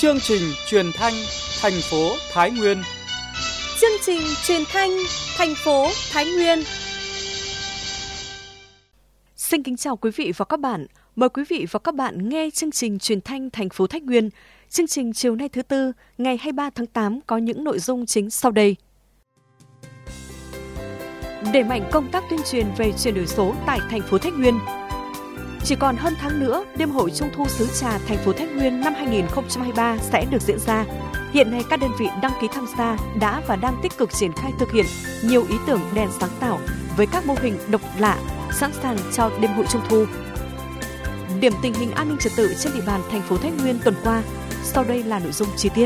Chương trình truyền thanh thành phố Thái Nguyên. Chương trình truyền thanh thành phố Thái Nguyên. Xin kính chào quý vị và các bạn. Mời quý vị và các bạn nghe chương trình truyền thanh thành phố Thái Nguyên. Chương trình chiều nay thứ Tư, ngày 23 tháng 8 có những nội dung chính sau đây. Đẩy mạnh công tác tuyên truyền về chuyển đổi số tại thành phố Thái Nguyên. Chỉ còn hơn tháng nữa, đêm hội Trung thu xứ Trà thành phố Thái Nguyên năm 2023 sẽ được diễn ra. Hiện nay các đơn vị đăng ký tham gia đã và đang tích cực triển khai thực hiện nhiều ý tưởng đèn sáng tạo với các mô hình độc lạ, sẵn sàng cho đêm hội Trung thu. Điểm tình hình an ninh trật tự trên địa bàn thành phố Thái Nguyên tuần qua, sau đây là nội dung chi tiết.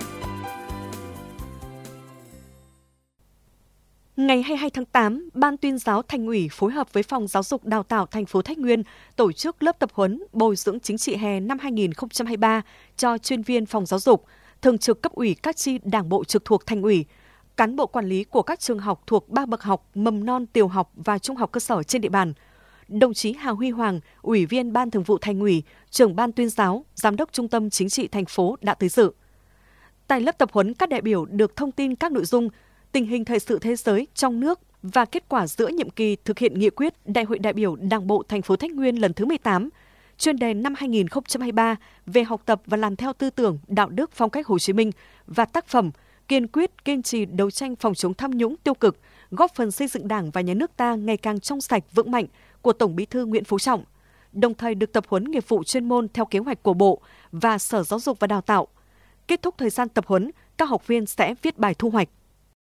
Ngày 22 tháng 8, Ban Tuyên giáo Thành ủy phối hợp với Phòng Giáo dục Đào tạo thành phố Thái Nguyên tổ chức lớp tập huấn bồi dưỡng chính trị hè năm 2023 cho chuyên viên phòng giáo dục, thường trực cấp ủy các chi đảng bộ trực thuộc Thành ủy, cán bộ quản lý của các trường học thuộc 3 bậc học mầm non, tiểu học và trung học cơ sở trên địa bàn. Đồng chí Hà Huy Hoàng, Ủy viên Ban Thường vụ Thành ủy, Trưởng Ban Tuyên giáo, Giám đốc Trung tâm Chính trị thành phố đã tới dự. Tại lớp tập huấn, các đại biểu được thông tin các nội dung tình hình thời sự thế giới, trong nước và kết quả giữa nhiệm kỳ thực hiện nghị quyết Đại hội đại biểu Đảng bộ thành phố Thái Nguyên lần thứ 18, chuyên đề năm 2023 về học tập và làm theo tư tưởng, đạo đức, phong cách Hồ Chí Minh và tác phẩm kiên quyết kiên trì đấu tranh phòng chống tham nhũng tiêu cực, góp phần xây dựng Đảng và Nhà nước ta ngày càng trong sạch vững mạnh của Tổng Bí thư Nguyễn Phú Trọng, đồng thời được tập huấn nghiệp vụ chuyên môn theo kế hoạch của Bộ và Sở Giáo dục và Đào tạo. Kết thúc thời gian tập huấn, các học viên sẽ viết bài thu hoạch.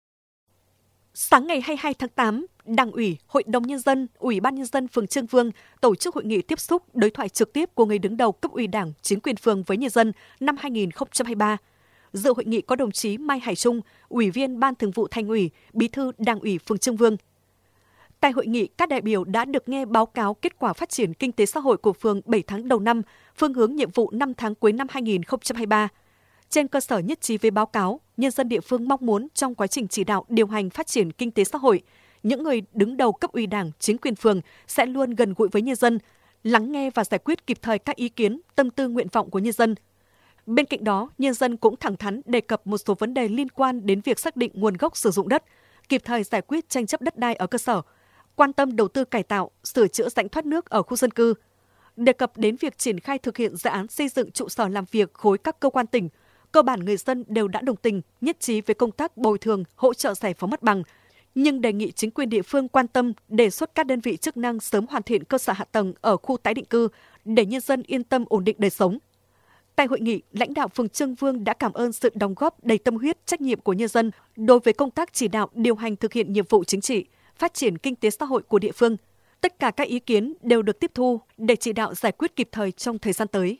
Sáng ngày 22 tháng 8, Đảng ủy, Hội đồng Nhân dân, Ủy ban Nhân dân phường Trương Vương tổ chức hội nghị tiếp xúc đối thoại trực tiếp của người đứng đầu cấp ủy Đảng, chính quyền phường với nhân dân năm 2023. Dự hội nghị có đồng chí Mai Hải Trung, Ủy viên Ban Thường vụ Thành ủy, Bí thư Đảng ủy phường Trương Vương. Tại hội nghị, các đại biểu đã được nghe báo cáo kết quả phát triển kinh tế xã hội của phường 7 tháng đầu năm, phương hướng nhiệm vụ 5 tháng cuối năm 2023. Trên cơ sở nhất trí với báo cáo, nhân dân địa phương mong muốn trong quá trình chỉ đạo điều hành phát triển kinh tế xã hội, những người đứng đầu cấp ủy Đảng, chính quyền phường sẽ luôn gần gũi với nhân dân, lắng nghe và giải quyết kịp thời các ý kiến, tâm tư nguyện vọng của nhân dân. Bên cạnh đó, nhân dân cũng thẳng thắn đề cập một số vấn đề liên quan đến việc xác định nguồn gốc sử dụng đất, kịp thời giải quyết tranh chấp đất đai ở cơ sở, quan tâm đầu tư cải tạo, sửa chữa rãnh thoát nước ở khu dân cư, đề cập đến việc triển khai thực hiện dự án xây dựng trụ sở làm việc khối các cơ quan tỉnh. Cơ bản người dân đều đã đồng tình, nhất trí với công tác bồi thường, hỗ trợ giải phóng mặt bằng, nhưng đề nghị chính quyền địa phương quan tâm đề xuất các đơn vị chức năng sớm hoàn thiện cơ sở hạ tầng ở khu tái định cư để nhân dân yên tâm ổn định đời sống. Tại hội nghị, lãnh đạo phường Trương Vương đã cảm ơn sự đóng góp đầy tâm huyết, trách nhiệm của nhân dân đối với công tác chỉ đạo điều hành thực hiện nhiệm vụ chính trị, phát triển kinh tế xã hội của địa phương. Tất cả các ý kiến đều được tiếp thu để chỉ đạo giải quyết kịp thời trong thời gian tới.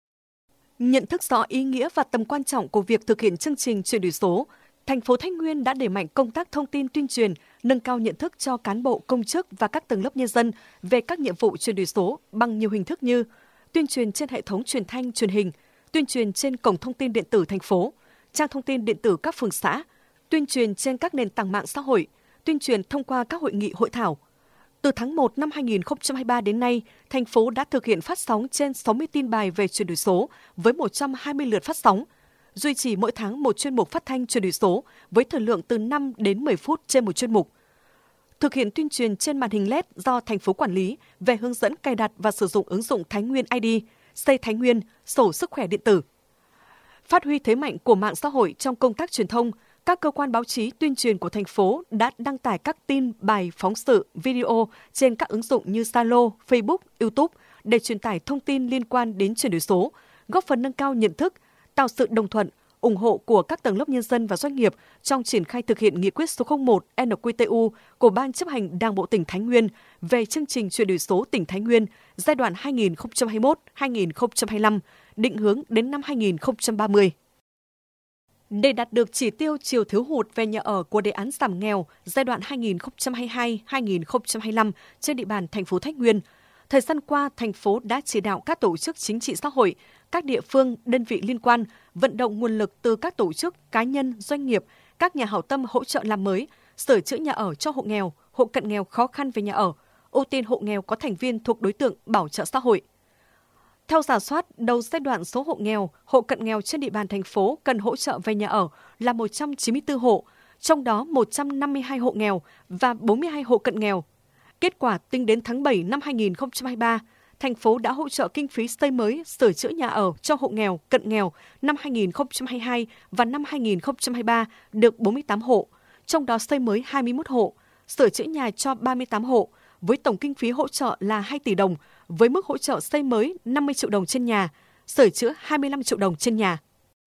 Nhận thức rõ ý nghĩa và tầm quan trọng của việc thực hiện chương trình chuyển đổi số, thành phố Thái Nguyên đã đẩy mạnh công tác thông tin tuyên truyền, nâng cao nhận thức cho cán bộ, công chức và các tầng lớp nhân dân về các nhiệm vụ chuyển đổi số bằng nhiều hình thức như tuyên truyền trên hệ thống truyền thanh, truyền hình, tuyên truyền trên cổng thông tin điện tử thành phố, trang thông tin điện tử các phường xã, tuyên truyền trên các nền tảng mạng xã hội, tuyên truyền thông qua các hội nghị hội thảo. Từ tháng 1 năm 2023 đến nay, thành phố đã thực hiện phát sóng trên 60 tin bài về chuyển đổi số với 120 lượt phát sóng, duy trì mỗi tháng một chuyên mục phát thanh chuyển đổi số với thời lượng từ 5 đến 10 phút trên một chuyên mục. Thực hiện tuyên truyền trên màn hình LED do thành phố quản lý về hướng dẫn cài đặt và sử dụng ứng dụng Thái Nguyên ID, xây Thái Nguyên, sổ sức khỏe điện tử. Phát huy thế mạnh của mạng xã hội trong công tác truyền thông, các cơ quan báo chí tuyên truyền của thành phố đã đăng tải các tin, bài, phóng sự, video trên các ứng dụng như Zalo, Facebook, YouTube để truyền tải thông tin liên quan đến chuyển đổi số, góp phần nâng cao nhận thức, tạo sự đồng thuận, ủng hộ của các tầng lớp nhân dân và doanh nghiệp trong triển khai thực hiện nghị quyết số 01 NQTU của Ban chấp hành Đảng bộ tỉnh Thái Nguyên về chương trình chuyển đổi số tỉnh Thái Nguyên giai đoạn 2021-2025, định hướng đến năm 2030. Để đạt được chỉ tiêu chiều thiếu hụt về nhà ở của đề án giảm nghèo giai đoạn 2022-2025 trên địa bàn thành phố Thái Nguyên, thời gian qua thành phố đã chỉ đạo các tổ chức chính trị xã hội, các địa phương, đơn vị liên quan vận động nguồn lực từ các tổ chức, cá nhân, doanh nghiệp, các nhà hảo tâm hỗ trợ làm mới, sửa chữa nhà ở cho hộ nghèo, hộ cận nghèo khó khăn về nhà ở, ưu tiên hộ nghèo có thành viên thuộc đối tượng bảo trợ xã hội. Theo rà soát, đầu giai đoạn số hộ nghèo, hộ cận nghèo trên địa bàn thành phố cần hỗ trợ về nhà ở là 194 hộ, trong đó 152 hộ nghèo và 42 hộ cận nghèo. Kết quả tính đến tháng 7 năm 2023, thành phố đã hỗ trợ kinh phí xây mới, sửa chữa nhà ở cho hộ nghèo, cận nghèo năm 2022 và năm 2023 được 48 hộ, trong đó xây mới 21 hộ, sửa chữa nhà cho 38 hộ, với tổng kinh phí hỗ trợ là 2 tỷ đồng, với mức hỗ trợ xây mới 50 triệu đồng trên nhà, sửa chữa 25 triệu đồng trên nhà.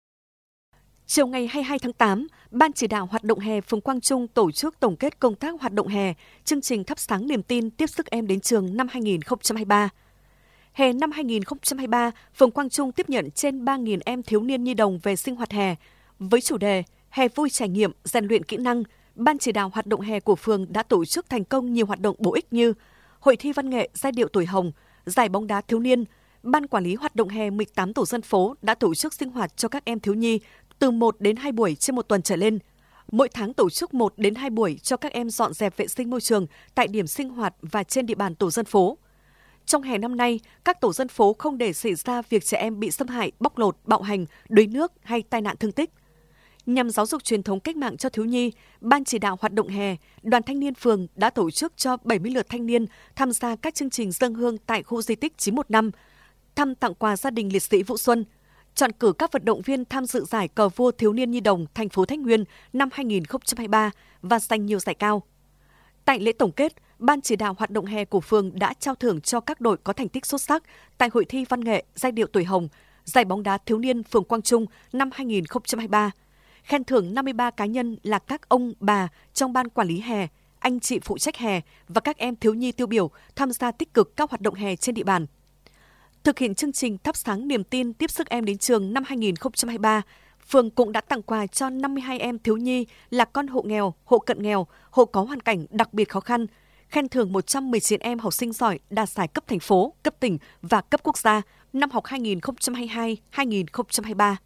Chiều ngày 22 tháng 8, Ban chỉ đạo hoạt động hè phường Quang Trung tổ chức tổng kết công tác hoạt động hè, chương trình thắp sáng niềm tin tiếp sức em đến trường năm 2023. Hè năm 2023, phường Quang Trung tiếp nhận trên 3.000 em thiếu niên nhi đồng về sinh hoạt hè. Với chủ đề Hè vui trải nghiệm, rèn luyện kỹ năng, Ban chỉ đạo hoạt động hè của phường đã tổ chức thành công nhiều hoạt động bổ ích như hội thi văn nghệ giai điệu tuổi hồng, giải bóng đá thiếu niên. Ban quản lý hoạt động hè 18 tổ dân phố đã tổ chức sinh hoạt cho các em thiếu nhi từ 1 đến 2 buổi trên một tuần trở lên. Mỗi tháng tổ chức 1 đến 2 buổi cho các em dọn dẹp vệ sinh môi trường tại điểm sinh hoạt và trên địa bàn tổ dân phố. Trong hè năm nay, các tổ dân phố không để xảy ra việc trẻ em bị xâm hại, bóc lột, bạo hành, đuối nước hay tai nạn thương tích. Nhằm giáo dục truyền thống cách mạng cho thiếu nhi, Ban chỉ đạo hoạt động hè, Đoàn Thanh niên phường đã tổ chức cho 70 lượt thanh niên tham gia các chương trình dâng hương tại khu di tích 915, thăm tặng quà gia đình liệt sĩ Vũ Xuân, chọn cử các vận động viên tham dự giải cờ vua thiếu niên nhi đồng thành phố Thái Nguyên năm 2023 và giành nhiều giải cao. Tại lễ tổng kết, Ban chỉ đạo hoạt động hè của phường đã trao thưởng cho các đội có thành tích xuất sắc tại hội thi văn nghệ giai điệu tuổi hồng, giải bóng đá thiếu niên phường Quang Trung năm 2023. Khen thưởng 53 cá nhân là các ông, bà trong ban quản lý hè, anh chị phụ trách hè và các em thiếu nhi tiêu biểu tham gia tích cực các hoạt động hè trên địa bàn. Thực hiện chương trình thắp sáng niềm tin tiếp sức em đến trường năm 2023, phường cũng đã tặng quà cho 52 em thiếu nhi là con hộ nghèo, hộ cận nghèo, hộ có hoàn cảnh đặc biệt khó khăn, khen thưởng 119 em học sinh giỏi đạt giải cấp thành phố, cấp tỉnh và cấp quốc gia năm học 2022-2023.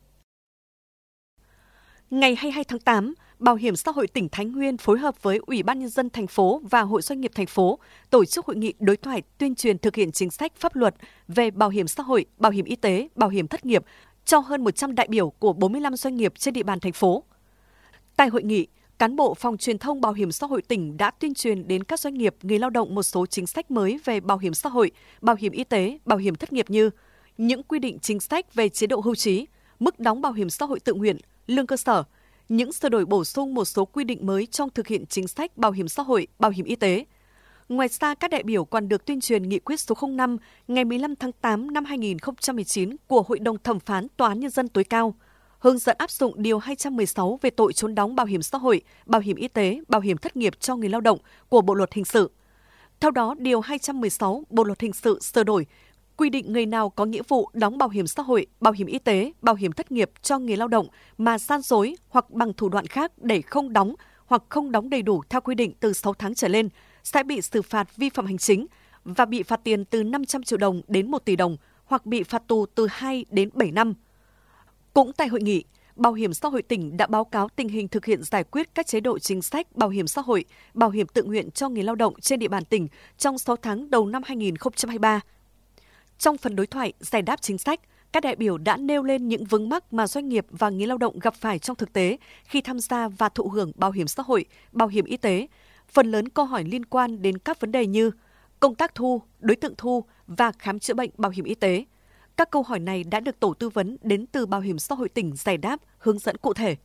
Ngày 22 tháng 8, Bảo hiểm xã hội tỉnh Thái Nguyên phối hợp với Ủy ban Nhân dân thành phố và Hội Doanh nghiệp thành phố tổ chức hội nghị đối thoại tuyên truyền thực hiện chính sách pháp luật về bảo hiểm xã hội, bảo hiểm y tế, bảo hiểm thất nghiệp cho hơn 100 đại biểu của 45 doanh nghiệp trên địa bàn thành phố. Tại hội nghị, cán bộ phòng truyền thông bảo hiểm xã hội tỉnh đã tuyên truyền đến các doanh nghiệp, người lao động một số chính sách mới về bảo hiểm xã hội, bảo hiểm y tế, bảo hiểm thất nghiệp như những quy định chính sách về chế độ hưu trí, mức đóng bảo hiểm xã hội tự nguyện, lương cơ sở, những sửa đổi bổ sung một số quy định mới trong thực hiện chính sách bảo hiểm xã hội, bảo hiểm y tế. Ngoài ra, các đại biểu còn được tuyên truyền nghị quyết số 05 ngày 15 tháng 8 năm 2019 của Hội đồng Thẩm phán Tòa án Nhân dân tối cao, hướng dẫn áp dụng Điều 216 về tội trốn đóng bảo hiểm xã hội, bảo hiểm y tế, bảo hiểm thất nghiệp cho người lao động của Bộ Luật Hình sự. Theo đó, Điều 216 Bộ Luật Hình sự sửa đổi, quy định người nào có nghĩa vụ đóng bảo hiểm xã hội, bảo hiểm y tế, bảo hiểm thất nghiệp cho người lao động mà gian dối hoặc bằng thủ đoạn khác để không đóng hoặc không đóng đầy đủ theo quy định từ 6 tháng trở lên sẽ bị xử phạt vi phạm hành chính và bị phạt tiền từ 500 triệu đồng đến 1 tỷ đồng hoặc bị phạt tù từ 2 đến 7 năm. Cũng tại hội nghị, Bảo hiểm xã hội tỉnh đã báo cáo tình hình thực hiện giải quyết các chế độ chính sách bảo hiểm xã hội, bảo hiểm tự nguyện cho người lao động trên địa bàn tỉnh trong 6 tháng đầu năm 2023. Trong phần đối thoại giải đáp chính sách, các đại biểu đã nêu lên những vướng mắc mà doanh nghiệp và người lao động gặp phải trong thực tế khi tham gia và thụ hưởng bảo hiểm xã hội, bảo hiểm y tế. Phần lớn câu hỏi liên quan đến các vấn đề như công tác thu, đối tượng thu và khám chữa bệnh bảo hiểm y tế. Các câu hỏi này đã được tổ tư vấn đến từ Bảo hiểm xã hội tỉnh giải đáp, hướng dẫn cụ thể.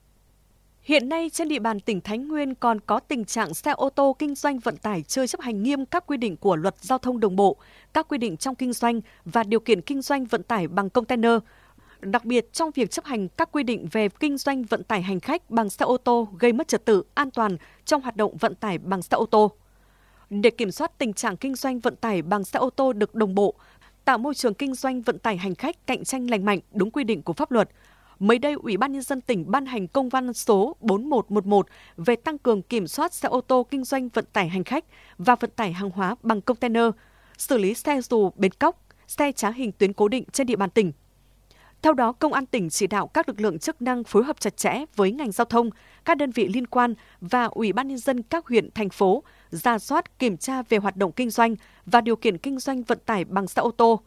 Hiện nay trên địa bàn tỉnh Thái Nguyên còn có tình trạng xe ô tô kinh doanh vận tải chưa chấp hành nghiêm các quy định của Luật Giao thông Đường bộ, các quy định trong kinh doanh và điều kiện kinh doanh vận tải bằng container, đặc biệt trong việc chấp hành các quy định về kinh doanh vận tải hành khách bằng xe ô tô gây mất trật tự, an toàn trong hoạt động vận tải bằng xe ô tô. Để kiểm soát tình trạng kinh doanh vận tải bằng xe ô tô được đồng bộ, tạo môi trường kinh doanh vận tải hành khách cạnh tranh lành mạnh đúng quy định của pháp luật, mới đây, Ủy ban Nhân dân tỉnh ban hành công văn số 4111 về tăng cường kiểm soát xe ô tô kinh doanh vận tải hành khách và vận tải hàng hóa bằng container, xử lý xe dù bến cóc, xe trá hình tuyến cố định trên địa bàn tỉnh. Theo đó, Công an tỉnh chỉ đạo các lực lượng chức năng phối hợp chặt chẽ với ngành giao thông, các đơn vị liên quan và Ủy ban Nhân dân các huyện, thành phố, rà soát kiểm tra về hoạt động kinh doanh và điều kiện kinh doanh vận tải bằng xe ô tô,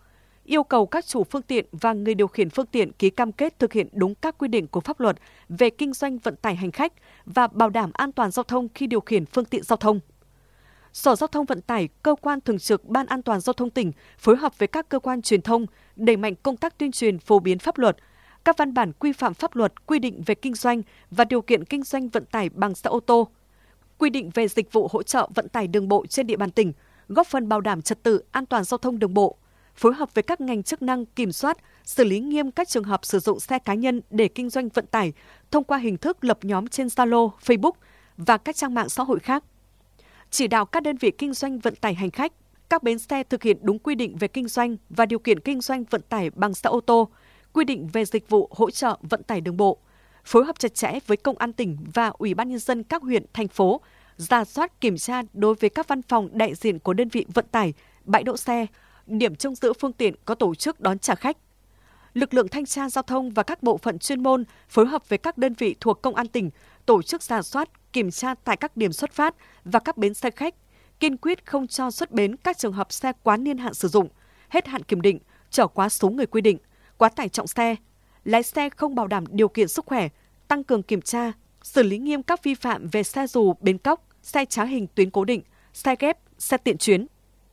yêu cầu các chủ phương tiện và người điều khiển phương tiện ký cam kết thực hiện đúng các quy định của pháp luật về kinh doanh vận tải hành khách và bảo đảm an toàn giao thông khi điều khiển phương tiện giao thông. Sở Giao thông Vận tải, cơ quan thường trực Ban An toàn giao thông tỉnh phối hợp với các cơ quan truyền thông đẩy mạnh công tác tuyên truyền phổ biến pháp luật, các văn bản quy phạm pháp luật quy định về kinh doanh và điều kiện kinh doanh vận tải bằng xe ô tô, quy định về dịch vụ hỗ trợ vận tải đường bộ trên địa bàn tỉnh, góp phần bảo đảm trật tự an toàn giao thông đường bộ, phối hợp với các ngành chức năng kiểm soát, xử lý nghiêm các trường hợp sử dụng xe cá nhân để kinh doanh vận tải thông qua hình thức lập nhóm trên Zalo, Facebook và các trang mạng xã hội khác. Chỉ đạo các đơn vị kinh doanh vận tải hành khách, các bến xe thực hiện đúng quy định về kinh doanh và điều kiện kinh doanh vận tải bằng xe ô tô, quy định về dịch vụ hỗ trợ vận tải đường bộ, phối hợp chặt chẽ với Công an tỉnh và Ủy ban Nhân dân các huyện, thành phố, rà soát kiểm tra đối với các văn phòng đại diện của đơn vị vận tải, bãi đỗ xe, điểm trông giữ phương tiện có tổ chức đón trả khách. Lực lượng thanh tra giao thông và các bộ phận chuyên môn phối hợp với các đơn vị thuộc Công an tỉnh tổ chức rà soát, kiểm tra tại các điểm xuất phát và các bến xe khách, kiên quyết không cho xuất bến các trường hợp xe quá niên hạn sử dụng, hết hạn kiểm định, chở quá số người quy định, quá tải trọng xe, lái xe không bảo đảm điều kiện sức khỏe, tăng cường kiểm tra, xử lý nghiêm các vi phạm về xe dù bến cóc, xe trá hình tuyến cố định, xe ghép, xe tiện chuyến.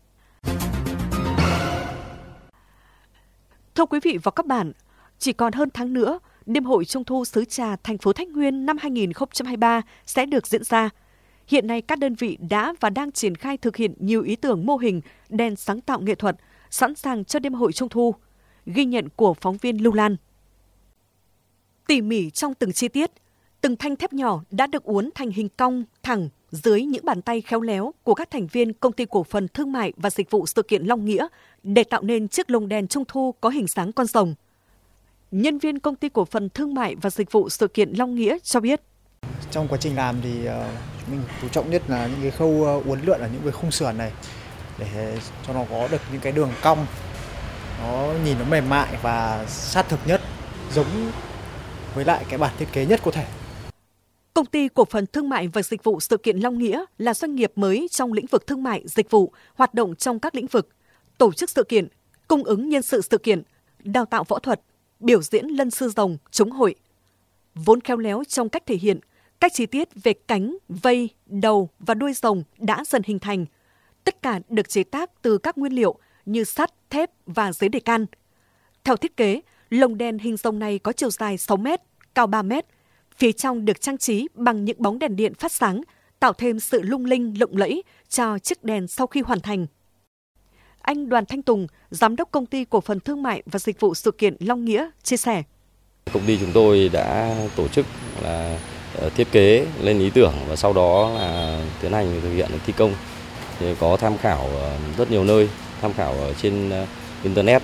Thưa quý vị và các bạn, chỉ còn hơn tháng nữa, đêm hội Trung thu xứ Trà thành phố Thái Nguyên năm 2023 sẽ được diễn ra. Hiện nay các đơn vị đã và đang triển khai thực hiện nhiều ý tưởng mô hình đèn sáng tạo nghệ thuật, sẵn sàng cho đêm hội Trung thu. Ghi nhận của phóng viên Lưu Lan. Tỉ mỉ trong từng chi tiết, từng thanh thép nhỏ đã được uốn thành hình cong, thẳng dưới những bàn tay khéo léo của các thành viên Công ty Cổ phần Thương mại và Dịch vụ Sự kiện Long Nghĩa để tạo nên chiếc lồng đèn Trung thu có hình dáng con rồng. Nhân viên Công ty Cổ phần Thương mại và Dịch vụ Sự kiện Long Nghĩa cho biết. Trong quá trình làm thì mình chú trọng nhất là những cái khâu uốn lượn ở những cái khung sườn này để cho nó có được những cái đường cong, nó nhìn nó mềm mại và sát thực nhất, giống với lại cái bản thiết kế nhất có thể. Công ty Cổ phần Thương mại và Dịch vụ Sự kiện Long Nghĩa là doanh nghiệp mới trong lĩnh vực thương mại, dịch vụ, hoạt động trong các lĩnh vực tổ chức sự kiện, cung ứng nhân sự sự kiện, đào tạo võ thuật, biểu diễn lân sư rồng, chống hội. Vốn khéo léo trong cách thể hiện, các chi tiết về cánh, vây, đầu và đuôi rồng đã dần hình thành. Tất cả được chế tác từ các nguyên liệu như sắt, thép và giấy đề can. Theo thiết kế, lồng đèn hình rồng này có chiều dài 6 m, cao 3 m. Phía trong được trang trí bằng những bóng đèn điện phát sáng, tạo thêm sự lung linh lộng lẫy cho chiếc đèn sau khi hoàn thành. Anh Đoàn Thanh Tùng, Giám đốc Công ty Cổ phần Thương mại và Dịch vụ Sự kiện Long Nghĩa, chia sẻ. Công ty chúng tôi đã tổ chức là thiết kế lên ý tưởng và sau đó là tiến hành thực hiện thi công. Thì có tham khảo rất nhiều nơi, tham khảo ở trên Internet,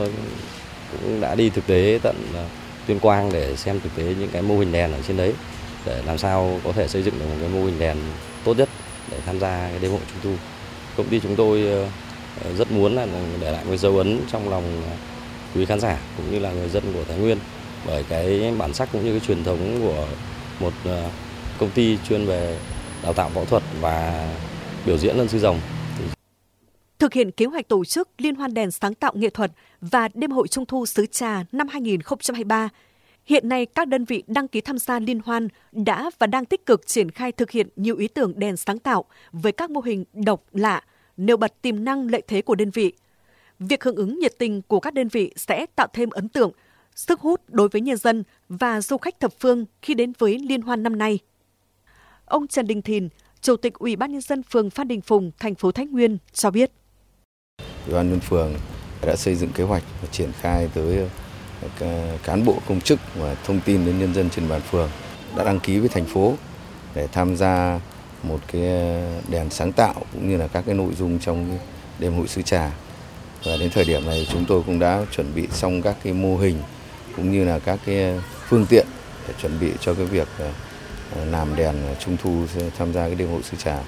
cũng đã đi thực tế tận Tuyên Quang để xem thực tế những cái mô hình đèn ở trên đấy để làm sao có thể xây dựng được một cái mô hình đèn tốt nhất để tham gia cái đêm hội Trung thu. Công ty chúng tôi rất muốn là để lại một dấu ấn trong lòng quý khán giả cũng như là người dân của Thái Nguyên bởi cái bản sắc cũng như cái truyền thống của một công ty chuyên về đào tạo võ thuật và biểu diễn lân sư rồng. Thực hiện kế hoạch tổ chức Liên hoan đèn sáng tạo nghệ thuật và đêm hội Trung thu xứ Trà năm 2023, hiện nay các đơn vị đăng ký tham gia liên hoan đã và đang tích cực triển khai thực hiện nhiều ý tưởng đèn sáng tạo với các mô hình độc lạ, nêu bật tiềm năng lợi thế của đơn vị. Việc hưởng ứng nhiệt tình của các đơn vị sẽ tạo thêm ấn tượng, sức hút đối với nhân dân và du khách thập phương khi đến với liên hoan năm nay. Ông Trần Đình Thìn, Chủ tịch Ủy ban Nhân dân phường Phan Đình Phùng, thành phố Thái Nguyên cho biết. Ủy ban nhân phường đã xây dựng kế hoạch và triển khai tới cán bộ công chức và thông tin đến nhân dân trên bàn phường đã đăng ký với thành phố để tham gia một cái đèn sáng tạo cũng như là các cái nội dung trong cái đêm hội xứ Trà. Và đến thời điểm này chúng tôi cũng đã chuẩn bị xong các cái mô hình cũng như là các cái phương tiện để chuẩn bị cho cái việc làm đèn Trung thu tham gia cái đêm hội xứ Trà.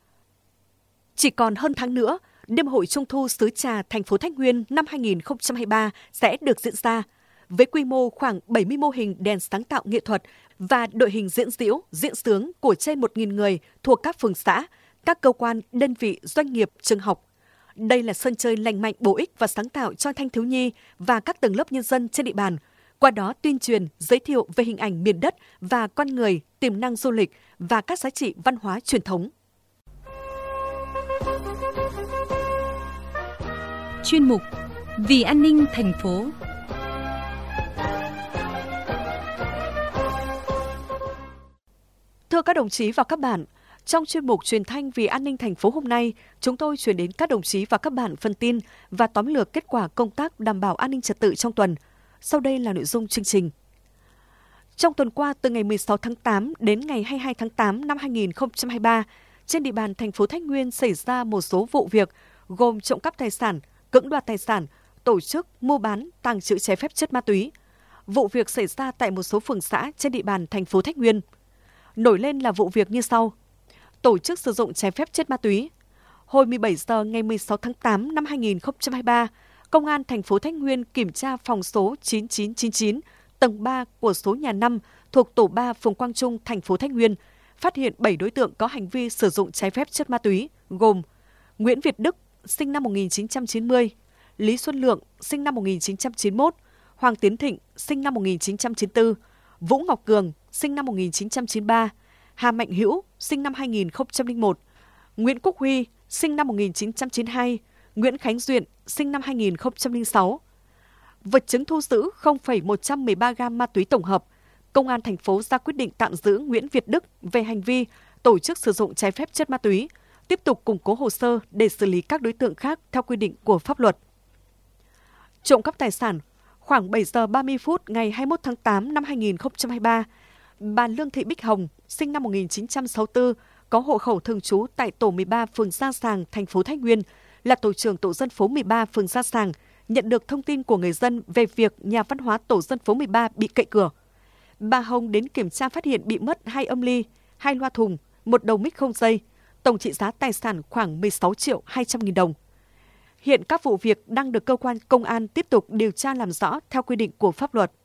Chỉ còn hơn tháng nữa, đêm hội Trung thu xứ Trà thành phố Thái Nguyên năm 2023 sẽ được diễn ra với quy mô khoảng 70 mô hình đèn sáng tạo nghệ thuật và đội hình diễn diễu, diễn xướng của trên 1.000 người thuộc các phường xã, các cơ quan, đơn vị, doanh nghiệp, trường học. Đây là sân chơi lành mạnh, bổ ích và sáng tạo cho thanh thiếu nhi và các tầng lớp nhân dân trên địa bàn. Qua đó tuyên truyền, giới thiệu về hình ảnh miền đất và con người, tiềm năng du lịch và các giá trị văn hóa truyền thống. Chuyên mục Vì an ninh thành phố. Thưa các đồng chí và các bạn, trong chuyên mục truyền thanh Vì an ninh thành phố hôm nay, chúng tôi chuyển đến các đồng chí và các bạn phần tin và tóm lược kết quả công tác đảm bảo an ninh trật tự trong tuần. Sau đây là nội dung chương trình. Trong tuần qua, từ ngày 16 tháng 8 đến ngày 22 tháng 8 năm 2023, trên địa bàn thành phố Thái Nguyên xảy ra một số vụ việc gồm trộm cắp tài sản, cưỡng đoạt tài sản, tổ chức mua bán, tàng trữ trái phép chất ma túy. Vụ việc xảy ra tại một số phường xã trên địa bàn thành phố Thái Nguyên. Nổi lên là vụ việc như sau. Tổ chức sử dụng trái phép chất ma túy. Hồi 17 giờ ngày 16 tháng 8 năm 2023, Công an thành phố Thái Nguyên kiểm tra phòng số 9999, tầng 3 của số nhà 5 thuộc tổ 3 phường Quang Trung, thành phố Thái Nguyên, phát hiện 7 đối tượng có hành vi sử dụng trái phép chất ma túy, gồm Nguyễn Việt Đức, sinh năm 1990, Lý Xuân Lượng, sinh năm 1991, Hoàng Tiến Thịnh, sinh năm 1994, Vũ Ngọc Cường, sinh năm 1993, Hà Mạnh Hữu, sinh năm 2001, Nguyễn Quốc Huy, sinh năm 1992, Nguyễn Khánh Duyện, sinh năm 2006. Vật chứng thu giữ 0,113 gam ma túy tổng hợp. Công an thành phố ra quyết định tạm giữ Nguyễn Việt Đức về hành vi tổ chức sử dụng trái phép chất ma túy, tiếp tục củng cố hồ sơ để xử lý các đối tượng khác theo quy định của pháp luật. Trộm cắp tài sản. Khoảng 7 giờ 30 phút ngày 21 tháng 8 năm 2023, bà Lương Thị Bích Hồng, sinh năm 1964, có hộ khẩu thường trú tại tổ 13 phường Gia Sàng, thành phố Thái Nguyên, là tổ trưởng tổ dân phố 13 phường Gia Sàng, nhận được thông tin của người dân về việc nhà văn hóa tổ dân phố 13 bị cậy cửa. Bà Hồng đến kiểm tra phát hiện bị mất 2 âm ly, 2 loa thùng, 1 đầu mic không dây, tổng trị giá tài sản khoảng 16 triệu 200 nghìn đồng. Hiện các vụ việc đang được cơ quan công an tiếp tục điều tra làm rõ theo quy định của pháp luật.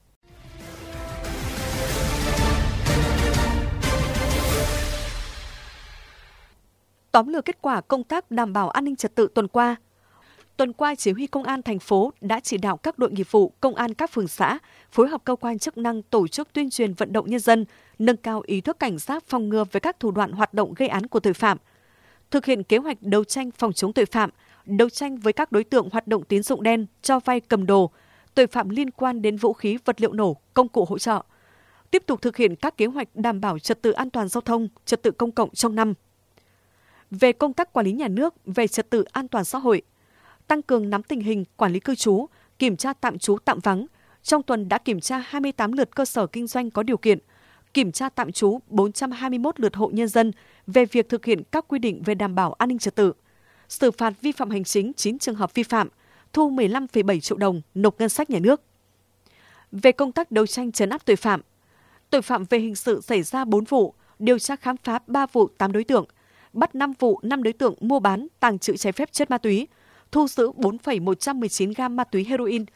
Tóm lược kết quả công tác đảm bảo an ninh trật tự tuần qua. Tuần qua, Chỉ huy Công an thành phố đã chỉ đạo các đội nghiệp vụ, công an các phường xã phối hợp cơ quan chức năng tổ chức tuyên truyền vận động nhân dân, nâng cao ý thức cảnh giác phòng ngừa với các thủ đoạn hoạt động gây án của tội phạm, thực hiện kế hoạch đấu tranh phòng chống tội phạm, đấu tranh với các đối tượng hoạt động tín dụng đen, cho vay cầm đồ, tội phạm liên quan đến vũ khí, vật liệu nổ, công cụ hỗ trợ. Tiếp tục thực hiện các kế hoạch đảm bảo trật tự an toàn giao thông, trật tự công cộng trong năm. Về công tác quản lý nhà nước về trật tự an toàn xã hội, tăng cường nắm tình hình quản lý cư trú, kiểm tra tạm trú tạm vắng. Trong tuần đã kiểm tra 28 lượt cơ sở kinh doanh có điều kiện, kiểm tra tạm trú 421 lượt hộ nhân dân về việc thực hiện các quy định về đảm bảo an ninh trật tự. Xử phạt vi phạm hành chính 9 trường hợp vi phạm, thu 15,7 triệu đồng nộp ngân sách nhà nước. Về công tác đấu tranh trấn áp tội phạm về hình sự xảy ra 4 vụ, điều tra khám phá 3 vụ 8 đối tượng, bắt 5 vụ 5 đối tượng mua bán, tàng trữ trái phép chất ma túy, thu giữ 4,119 gam ma túy heroin,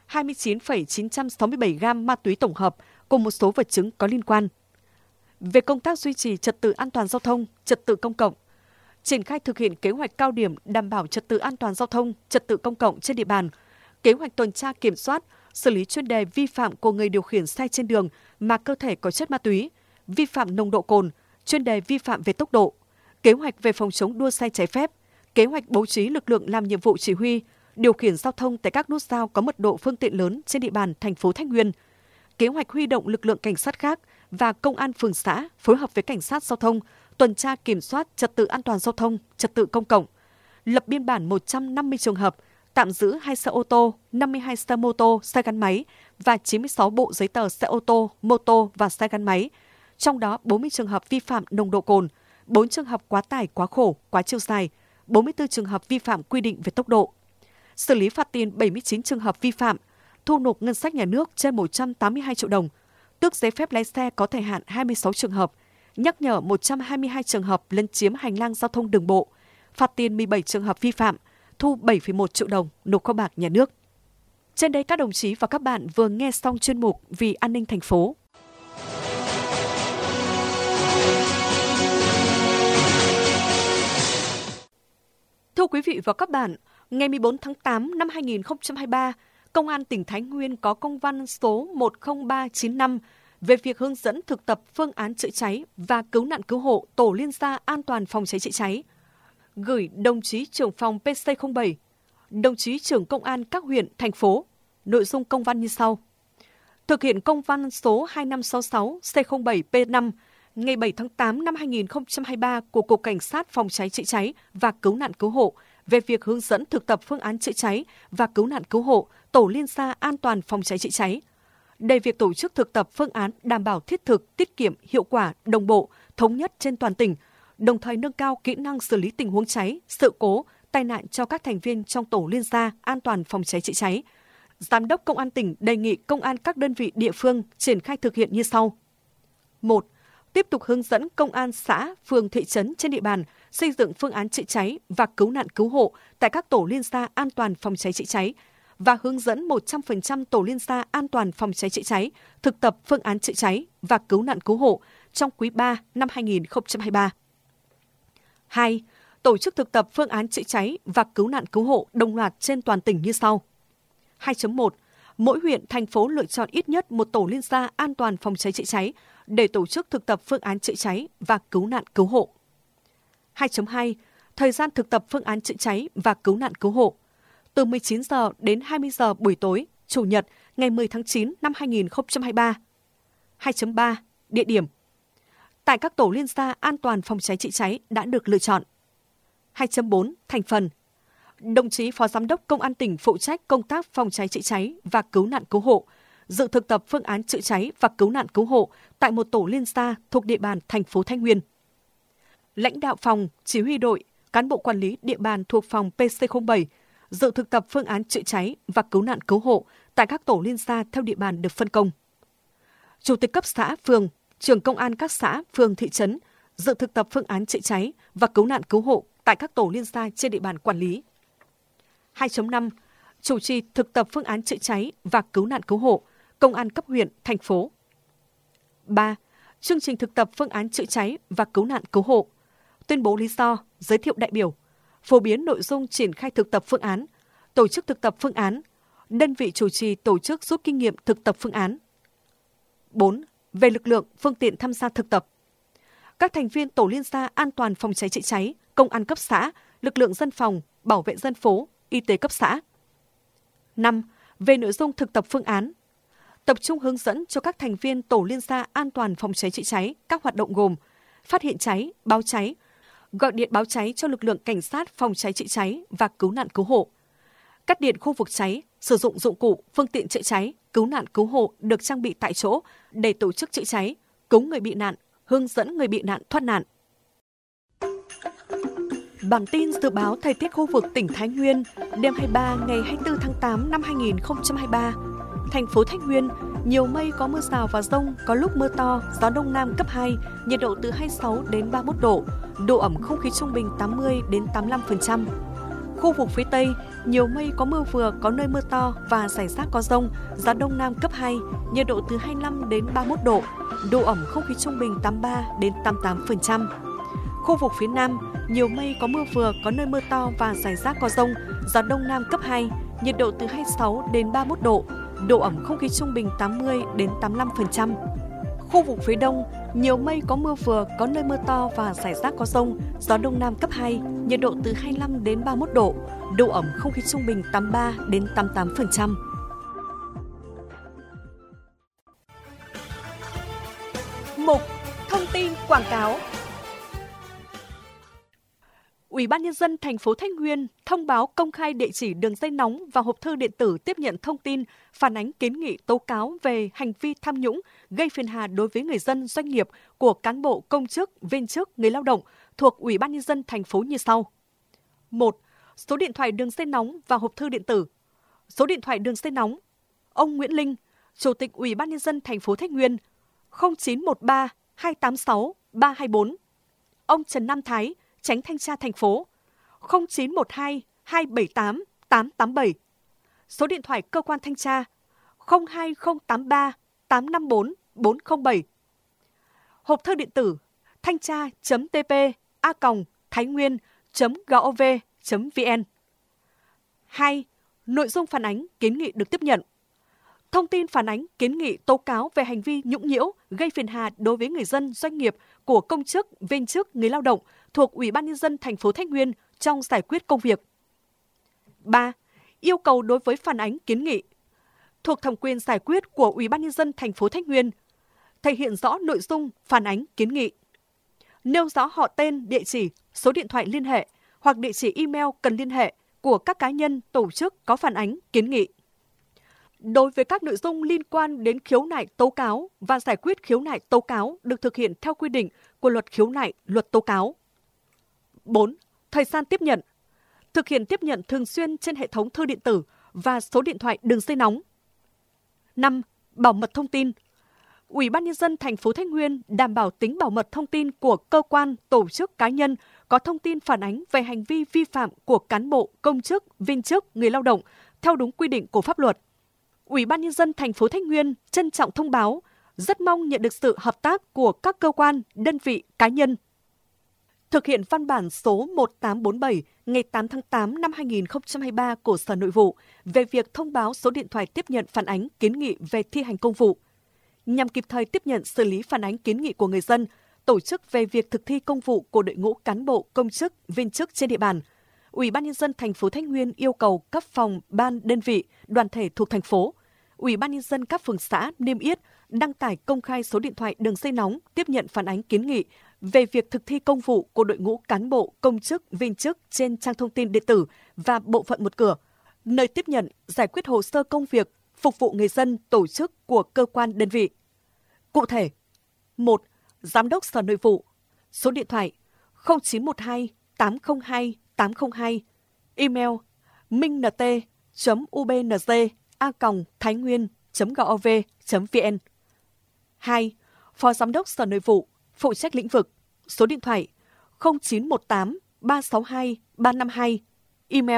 29,967 gam ma túy tổng hợp cùng một số vật chứng có liên quan. Về công tác duy trì trật tự an toàn giao thông, trật tự công cộng, triển khai thực hiện kế hoạch cao điểm đảm bảo trật tự an toàn giao thông, trật tự công cộng trên địa bàn, kế hoạch tuần tra kiểm soát, xử lý chuyên đề vi phạm của người điều khiển xe trên đường mà cơ thể có chất ma túy, vi phạm nồng độ cồn, chuyên đề vi phạm về tốc độ, kế hoạch về phòng chống đua xe trái phép, kế hoạch bố trí lực lượng làm nhiệm vụ chỉ huy, điều khiển giao thông tại các nút giao có mật độ phương tiện lớn trên địa bàn thành phố Thái Nguyên, kế hoạch huy động lực lượng cảnh sát khác và công an phường xã phối hợp với cảnh sát giao thông tuần tra kiểm soát trật tự an toàn giao thông, trật tự công cộng, lập biên bản 150 trường hợp, tạm giữ 2 xe ô tô, 52 xe mô tô, xe gắn máy và 96 bộ giấy tờ xe ô tô, mô tô và xe gắn máy. Trong đó 40 trường hợp vi phạm nồng độ cồn, 4 trường hợp quá tải, quá khổ, quá chiều dài, 44 trường hợp vi phạm quy định về tốc độ. Xử lý phạt tiền 79 trường hợp vi phạm, thu nộp ngân sách nhà nước trên 182 triệu đồng, tước giấy phép lái xe có thời hạn 26 trường hợp, nhắc nhở 122 trường hợp lấn chiếm hành lang giao thông đường bộ, phạt tiền 17 trường hợp vi phạm, thu 7,1 triệu đồng nộp kho bạc nhà nước. Trên đây các đồng chí và các bạn vừa nghe xong chuyên mục Vì an ninh thành phố. Thưa quý vị và các bạn, ngày 14 tháng 8 năm 2023, Công an tỉnh Thái Nguyên có công văn số 10395 về việc hướng dẫn thực tập phương án chữa cháy và cứu nạn cứu hộ tổ liên gia an toàn phòng cháy chữa cháy, gửi đồng chí trưởng phòng PC07, đồng chí trưởng công an các huyện, thành phố. Nội dung công văn như sau. Thực hiện công văn số 2566 C07P5 ngày 7 tháng 8 năm 2023 của Cục Cảnh sát phòng cháy chữa cháy và cứu nạn cứu hộ về việc hướng dẫn thực tập phương án chữa cháy và cứu nạn cứu hộ tổ liên gia an toàn phòng cháy chữa cháy. Để việc tổ chức thực tập phương án đảm bảo thiết thực, tiết kiệm, hiệu quả, đồng bộ, thống nhất trên toàn tỉnh, đồng thời nâng cao kỹ năng xử lý tình huống cháy, sự cố, tai nạn cho các thành viên trong tổ liên gia an toàn phòng cháy chữa cháy. Giám đốc Công an tỉnh đề nghị công an các đơn vị địa phương triển khai thực hiện như sau. 1. Tiếp tục hướng dẫn công an xã, phường, thị trấn trên địa bàn xây dựng phương án chữa cháy và cứu nạn cứu hộ tại các tổ liên gia an toàn phòng cháy chữa cháy và hướng dẫn 100% tổ liên gia an toàn phòng cháy chữa cháy thực tập phương án chữa cháy và cứu nạn cứu hộ trong quý 3 năm 2023. 2. Tổ chức thực tập phương án chữa cháy và cứu nạn cứu hộ đồng loạt trên toàn tỉnh như sau. 2.1. Mỗi huyện, thành phố lựa chọn ít nhất một tổ liên gia an toàn phòng cháy chữa cháy để tổ chức thực tập phương án chữa cháy và cứu nạn cứu hộ. 2.2. Thời gian thực tập phương án chữa cháy và cứu nạn cứu hộ từ 19 giờ đến 20 giờ buổi tối, Chủ nhật, ngày 10 tháng 9 năm 2023. 2.3. Địa điểm tại các tổ liên gia an toàn phòng cháy chữa cháy đã được lựa chọn. 2.4. Thành phần đồng chí Phó Giám đốc Công an tỉnh phụ trách công tác phòng cháy chữa cháy và cứu nạn cứu hộ, dự thực tập phương án chữa cháy và cứu nạn cứu hộ tại một tổ liên gia thuộc địa bàn thành phố Thái Nguyên. Lãnh đạo phòng, chỉ huy đội, cán bộ quản lý địa bàn thuộc phòng PC07 dự thực tập phương án chữa cháy và cứu nạn cứu hộ tại các tổ liên gia theo địa bàn được phân công. Chủ tịch cấp xã, phường, trưởng công an các xã, phường, thị trấn dự thực tập phương án chữa cháy và cứu nạn cứu hộ tại các tổ liên gia trên địa bàn quản lý. 2.5. Chủ trì thực tập phương án chữa cháy và cứu nạn cứu hộ, công an cấp huyện, thành phố. 3. Chương trình thực tập phương án chữa cháy và cứu nạn cứu hộ, tuyên bố lý do, giới thiệu đại biểu, phổ biến nội dung triển khai thực tập phương án, tổ chức thực tập phương án, đơn vị chủ trì tổ chức rút kinh nghiệm thực tập phương án. 4. Về lực lượng, phương tiện tham gia thực tập. Các thành viên tổ liên gia an toàn phòng cháy chữa cháy, công an cấp xã, lực lượng dân phòng, bảo vệ dân phố, y tế cấp xã. 5. Về nội dung thực tập phương án. Tập trung hướng dẫn cho các thành viên tổ liên gia an toàn phòng cháy chữa cháy các hoạt động gồm phát hiện cháy, báo cháy, gọi điện báo cháy cho lực lượng cảnh sát phòng cháy chữa cháy và cứu nạn cứu hộ, cắt điện khu vực cháy, sử dụng dụng cụ, phương tiện chữa cháy, cứu nạn cứu hộ được trang bị tại chỗ để tổ chức chữa cháy, cứu người bị nạn, hướng dẫn người bị nạn thoát nạn. Bản tin dự báo thời tiết khu vực tỉnh Thái Nguyên đêm 23 ngày 24 tháng 8 năm 2023. Thành phố Thái Nguyên, nhiều mây có mưa rào và dông, có lúc mưa to, gió đông nam cấp 2, nhiệt độ từ 26 đến 31 độ, độ ẩm không khí trung bình 80 đến 85%. Khu vực phía Tây, nhiều mây có mưa vừa, có nơi mưa to và rải rác có dông, gió đông nam cấp 2, nhiệt độ từ 25 đến 31 độ, độ ẩm không khí trung bình 83 đến 88%. Khu vực phía Nam, nhiều mây có mưa vừa, có nơi mưa to và rải rác có dông, gió đông nam cấp 2, nhiệt độ từ 26 đến 31 độ, độ ẩm không khí trung bình 80 đến 85%. Khu vực phía Đông, nhiều mây có mưa vừa, có nơi mưa to và rải rác có dông, gió đông nam cấp 2, nhiệt độ từ 25 đến 31 độ, độ ẩm không khí trung bình 83 đến 88%. Mục thông tin quảng cáo. Ủy ban Nhân dân thành phố Thái Nguyên thông báo công khai địa chỉ đường dây nóng và hộp thư điện tử tiếp nhận thông tin, phản ánh kiến nghị tố cáo về hành vi tham nhũng, gây phiền hà đối với người dân, doanh nghiệp của cán bộ, công chức, viên chức, người lao động thuộc Ủy ban Nhân dân thành phố như sau. 1. Số điện thoại đường dây nóng và hộp thư điện tử. Số điện thoại đường dây nóng: ông Nguyễn Linh, Chủ tịch Ủy ban Nhân dân thành phố Thái Nguyên, 0913 286 324. Ông Trần Nam Thái, Chánh Thanh tra thành phố, 0912 278 887. Số điện thoại cơ quan thanh tra 02083 854 407. Hộp thư điện tử thanh tra.tp@thainguyen.gov Thái nguyên.vn. 2. Nội dung phản ánh kiến nghị được tiếp nhận. Thông tin phản ánh kiến nghị tố cáo về hành vi nhũng nhiễu, gây phiền hà đối với người dân, doanh nghiệp của công chức, viên chức, người lao động thuộc Ủy ban nhân dân thành phố Thái Nguyên trong giải quyết công việc. 3. Yêu cầu đối với phản ánh kiến nghị thuộc thẩm quyền giải quyết của Ủy ban nhân dân thành phố Thái Nguyên, thể hiện rõ nội dung phản ánh kiến nghị, nêu rõ họ tên, địa chỉ, số điện thoại liên hệ hoặc địa chỉ email cần liên hệ của các cá nhân, tổ chức có phản ánh kiến nghị. Đối với các nội dung liên quan đến khiếu nại tố cáo và giải quyết khiếu nại tố cáo được thực hiện theo quy định của Luật Khiếu nại, Luật Tố cáo. 4. Thời gian tiếp nhận. Thực hiện tiếp nhận thường xuyên trên hệ thống thư điện tử và số điện thoại đường dây nóng. 5. Bảo mật thông tin. Ủy ban nhân dân thành phố Thái Nguyên đảm bảo tính bảo mật thông tin của cơ quan, tổ chức, cá nhân có thông tin phản ánh về hành vi vi phạm của cán bộ, công chức, viên chức, người lao động theo đúng quy định của pháp luật. Ủy ban nhân dân thành phố Thái Nguyên trân trọng thông báo, rất mong nhận được sự hợp tác của các cơ quan, đơn vị, cá nhân. Thực hiện văn bản số 1847 ngày 8 tháng 8 năm 2023 của Sở Nội vụ về việc thông báo số điện thoại tiếp nhận phản ánh kiến nghị về thi hành công vụ. Nhằm kịp thời tiếp nhận xử lý phản ánh kiến nghị của người dân, tổ chức về việc thực thi công vụ của đội ngũ cán bộ, công chức, viên chức trên địa bàn, Ủy ban nhân dân thành phố Thái Nguyên yêu cầu các phòng, ban, đơn vị, đoàn thể thuộc thành phố, Ủy ban nhân dân các phường xã niêm yết, đăng tải công khai số điện thoại đường dây nóng tiếp nhận phản ánh kiến nghị về việc thực thi công vụ của đội ngũ cán bộ, công chức, viên chức trên trang thông tin điện tử và bộ phận một cửa, nơi tiếp nhận, giải quyết hồ sơ công việc, phục vụ người dân, tổ chức của cơ quan đơn vị. Cụ thể, 1. Giám đốc Sở Nội vụ, số điện thoại 0912 802 802, email minnt.ubnz@thainguyen.gov.vn. 2. Phó Giám đốc Sở Nội vụ, phụ trách lĩnh vực, số điện thoại 0918 362 352, email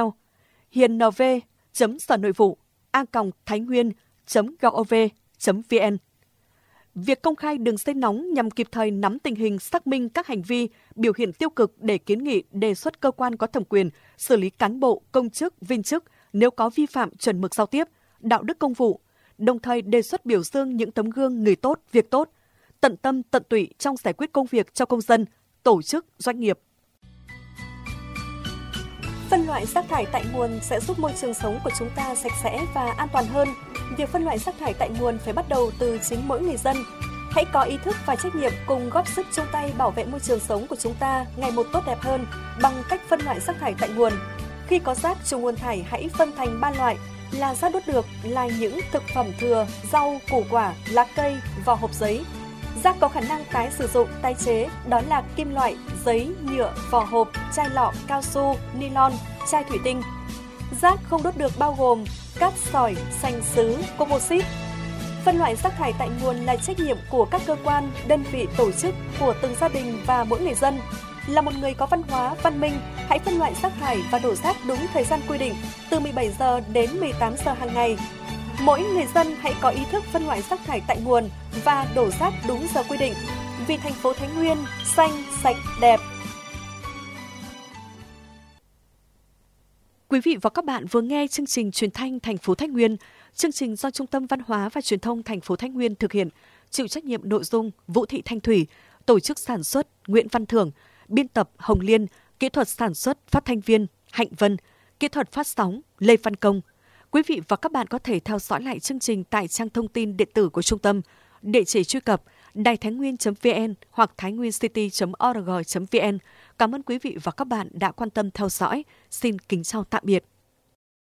hinnv.sở-nội-vụ@thainguyen.gov.vn. Việc công khai đường dây nóng nhằm kịp thời nắm tình hình, xác minh các hành vi, biểu hiện tiêu cực để kiến nghị đề xuất cơ quan có thẩm quyền xử lý cán bộ, công chức, viên chức nếu có vi phạm chuẩn mực giao tiếp, đạo đức công vụ, đồng thời đề xuất biểu dương những tấm gương người tốt, việc tốt, tận tâm, tận tụy trong giải quyết công việc cho công dân, tổ chức, doanh nghiệp. Phân loại rác thải tại nguồn sẽ giúp môi trường sống của chúng ta sạch sẽ và an toàn hơn. Việc phân loại rác thải tại nguồn phải bắt đầu từ chính mỗi người dân. Hãy có ý thức và trách nhiệm cùng góp sức chung tay bảo vệ môi trường sống của chúng ta ngày một tốt đẹp hơn bằng cách phân loại rác thải tại nguồn. Khi có rác trùng nguồn thải hãy phân thành 3 loại là rác đốt được là những thực phẩm thừa, rau, củ quả, lá cây, vỏ hộp giấy. Rác có khả năng tái sử dụng, tái chế đó là kim loại, giấy, nhựa, vỏ hộp, chai lọ, cao su, nylon, chai thủy tinh. Rác không đốt được bao gồm cát sỏi, sành sứ, composite. Phân loại rác thải tại nguồn là trách nhiệm của các cơ quan, đơn vị, tổ chức, của từng gia đình và mỗi người dân. Là một người có văn hóa, văn minh, hãy phân loại rác thải và đổ rác đúng thời gian quy định, từ 17 giờ đến 18 giờ hàng ngày. Mỗi người dân hãy có ý thức phân loại rác thải tại nguồn và đổ rác đúng giờ quy định. Vì thành phố Thái Nguyên xanh, sạch, đẹp. Quý vị và các bạn vừa nghe chương trình Truyền thanh thành phố Thái Nguyên. Chương trình do Trung tâm Văn hóa và Truyền thông thành phố Thái Nguyên thực hiện, chịu trách nhiệm nội dung Vũ Thị Thanh Thủy, tổ chức sản xuất Nguyễn Văn Thưởng, biên tập Hồng Liên, kỹ thuật sản xuất phát thanh viên Hạnh Vân, kỹ thuật phát sóng Lê Văn Công. Quý vị và các bạn có thể theo dõi lại chương trình tại trang thông tin điện tử của trung tâm, địa chỉ truy cập đàithainguyen.vn hoặc thainguyencity.org.vn. Cảm ơn quý vị và các bạn đã quan tâm theo dõi. Xin kính chào tạm biệt.